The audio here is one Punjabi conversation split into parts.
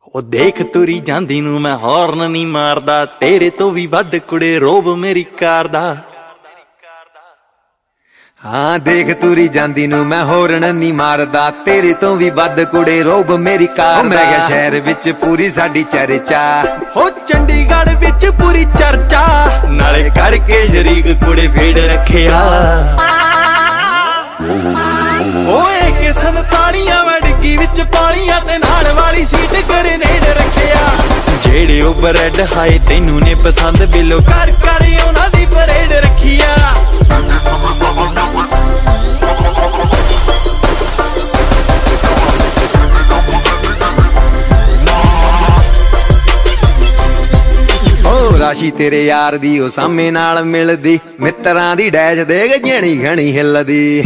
ਉਹ ਦੇਖ ਤੁਰੀ ਜਾਂਦੀ ਨੂੰ ਮੈਂ ਹੌਰਨ ਨਹੀਂ ਮਾਰਦਾ, ਤੇਰੇ ਤੋਂ ਵੀ ਵੱਧ ਕੁੜੇ ਰੋਬ ਮੇਰੀ ਕਾਰ ਦਾ। ਹਾਂ ਦੇਖ ਤੁਰੀ ਜਾਂਦੀ ਨੂੰ ਮੈਂ ਹੌਰਨ ਨਹੀਂ ਮਾਰਦਾ, ਤੇਰੇ ਤੋਂ ਵੀ ਵੱਧ ਕੁੜੇ ਰੋਬ ਮੇਰੀ ਕਾਰ ਦਾ। ਮੈਂ ਕਿਹਾ ਸ਼ਹਿਰ ਵਿੱਚ ਪੂਰੀ ਸਾਡੀ ਚਰਚਾ, ਹੋ ਚੰਡੀਗੜ੍ਹ ਵਿੱਚ ਪੂਰੀ ਚਰਚਾ, ਨਾਲੇ ਕਰਕੇ ਸ਼ਰੀਕ ਕੁੜੇ ਫੇੜ ਰੱਖਿਆ। ਓਏ ਕਿ ਸੰਤਾਲੀਆਂ ਮੈਂ ਡਿੱਗੀ ਵਿੱਚ ਪਾਲੀਆਂ ਤੇ ਨਾਲ ਵਾਲੀ ਸੀਟ ਗਰਨੇਡ ਰੱਖਿਆ। ਜਿਹੜੇ ਉਹ ਬਰੈਡ ਹਾਏ ਤੈਨੂੰ ਨੇ ਪਸੰਦ ਬਿਲੋ ਕਰ ਕਰ ਉਹਨਾਂ ਦੀ ਪਰੇਡ ਰੱਖਿਆ। ਰਾਸ਼ੀ ਤੇਰੇ ਯਾਰ ਦੀ ਉਹ ਸਾਹਮਣੇ ਨਾਲ ਮਿਲਦੀ, ਮਿੱਤਰਾਂ ਦੀ ਡੈਸ਼ ਦੇਖ ਜਣੀ ਘਣੀ ਹਿੱਲਦੀ।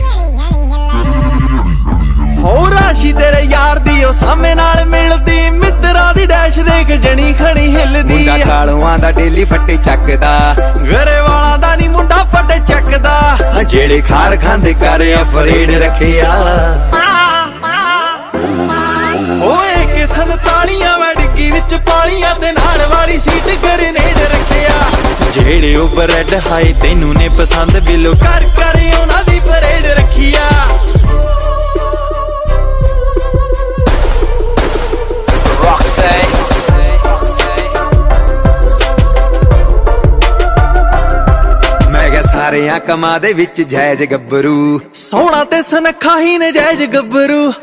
ਹੋ ਰਾਸ਼ੀ ਤੇਰੇ ਯਾਰ ਦੀ ਉਹ ਸਾਹਮਣੇ ਨਾਲ ਮਿਲਦੀ, ਮਿੱਤਰਾਂ ਦੀ ਡੈਸ਼ ਦੇਖ ਜਣੀ ਖਣੀ ਹਿੱਲਦੀ। ਮੁੰਡਾ ਕਾਲੂਆਂ ਦਾ ਡੇਲੀ ਫੱਟੇ ਚੱਕਦਾ, ਗਰੇ ਵਾਲਾਂ ਦਾ ਨੀ ਮੁੰਡਾ ਫੱਟੇ ਚੱਕਦਾ। ਜਿਹੜੇ ਖਾਰ ਖਾਂਦੇ ਕਰ ਅਫਰੇਡ ਰੱਖਿਆ। ਓਏ ਕਿ ਸੰਤਾਲੀਆਂ ਮੈਂ ਡਿੱਗੀ ਵਿੱਚ ਪਾਲੀਆਂ ਤੇ ਨਾਲ ਵਾਲੀ ਸੀਟ ਗਰਨੇਡ ਰੱਖਿਆ। ਜਿਹੜੇ ਉਹ ਬਰੈਡ ਹਾਏ ਤੈਨੂੰ ਨੇ ਪਸੰਦ ਬਿਲੋ ਕਰ ਕਰ ਉਹਨਾਂ ਦੀ ਪਰੇਡ ਰੱਖਿਆ। ਮੈਂ ਕਿਹਾ ਸਾਰਿਆਂ ਕਮਾਂ ਦੇ ਵਿੱਚ ਜਾਇਜ਼ ਗੱਭਰੂ, ਸੋਹਣਾ ਤੇ ਸੁਨੱਖਾ ਹੀ ਨਜਾਇਜ਼ ਗੱਭਰੂ।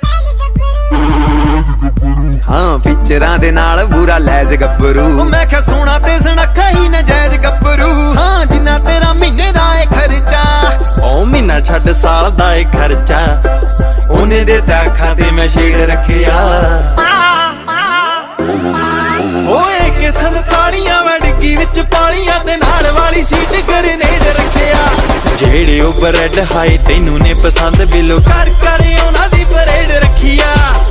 ਹਾਂ ਫਿਚਰਾਂ ਦੇ ਨਾਲ ਬੁਰਾ ਲੈਜ ਗੱਭਰੂ। ਮੈਂ ਕਿਹਾ ਸੋਹਣਾ ਤੇ ਸੁਨੱਖਾ ਹੀ ਨਜਾਇਜ਼ ਗੱਭਰੂ। ਹਾਂ ਜਿੰਨਾ ਤੇਰਾ ਮਹੀਨੇ ਦਾ ਏ ਖਰਚਾ, ਉਹ ਮਹੀਨਾ ਛੱਡ ਸਾਲ ਦਾ ਏ ਖਰਚਾ, ਉਹਨੇ ਦੇ ਦਾਖਾਂ ਤੇ ਮੈਂ ਛੇੜ ਰੱਖਿਆ। ਓਏ ਕਿ ਸੰਤਾਲੀਆਂ ਮੈਂ ਡਿੱਗੀ ਵਿੱਚ ਪਾਲੀਆਂ ਤੇ ਨਾਲ ਵਾਲੀ ਸੀਟ ਗਰਨੇਡ ਰੱਖਿਆ। ਜਿਹੜੇ ਉਹ ਬਰੈਡ ਹਾਏ ਤੈਨੂੰ ਨੇ ਪਸੰਦ ਬਿਲੋ ਕਰ ਕਰ ਉਹਨਾਂ ਦੀ ਪਰੇਡ ਰੱਖਿਆ।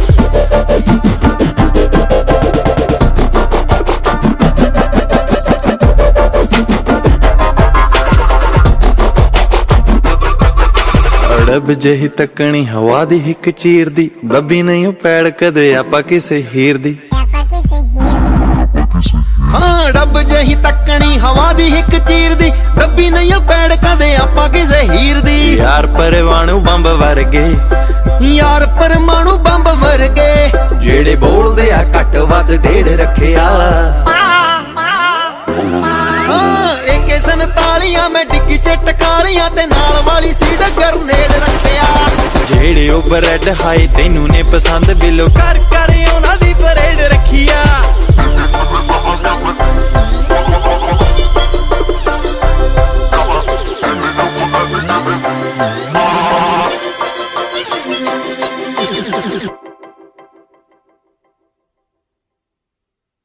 ਅੜਬ ਜਿਹੀ ਤੱਕਣੀ ਹਵਾ ਦੀ ਹਿੱਕ ਚੀਰਦੀ, ਬੱਬੀ ਨਹੀਂ ਉਹ ਪੈੜ ਕਦੇ ਆਪਾਂ ਕਿਸੇ ਹੀਰ ਦੀ। ਹਾਂ ਡੱਬ ਜਿਹੀ ਤੱਕਣੀ ਹਵਾ ਦੀ ਹਿੱਕ ਚੀਰਦੀ, ਡੱਬੀ ਨਹੀਂ ਉਹ ਪੈੜ ਕਦੇ ਆਪਾਂ ਕਿਸੇ ਹੀਰ ਦੀ। ਯਾਰ ਪਰਵਾਣੂ ਬੰਬ ਵਰਗੇ, ਯਾਰ ਪਰਮਾਣੂ ਬੰਬ ਵਰਗੇ, ਜਿਹੜੇ ਬੋਲਦੇ ਆ ਘੱਟ ਵੱਧ ਡੇਢ ਰੱਖਿਆ। AK 47 ਮੈਂ ਡਿੱਗੀ ਚ ਟਕਾਲੀਆਂ ਤੇ ਨਾਲ ਵਾਲੀ ਸੀਟ ਗਰਨੇਡ ਰੱਖਿਆ। ਜਿਹੜੇ ਉਹ ਬਰੈਡ ਹਾਏ ਤੈਨੂੰ ਨੇ ਪਸੰਦ ਬਿਲੋ ਕਰ ਕਰ ਉਹਨਾਂ ਦੀ ਪਰੇਡ ਰੱਖਿਆ।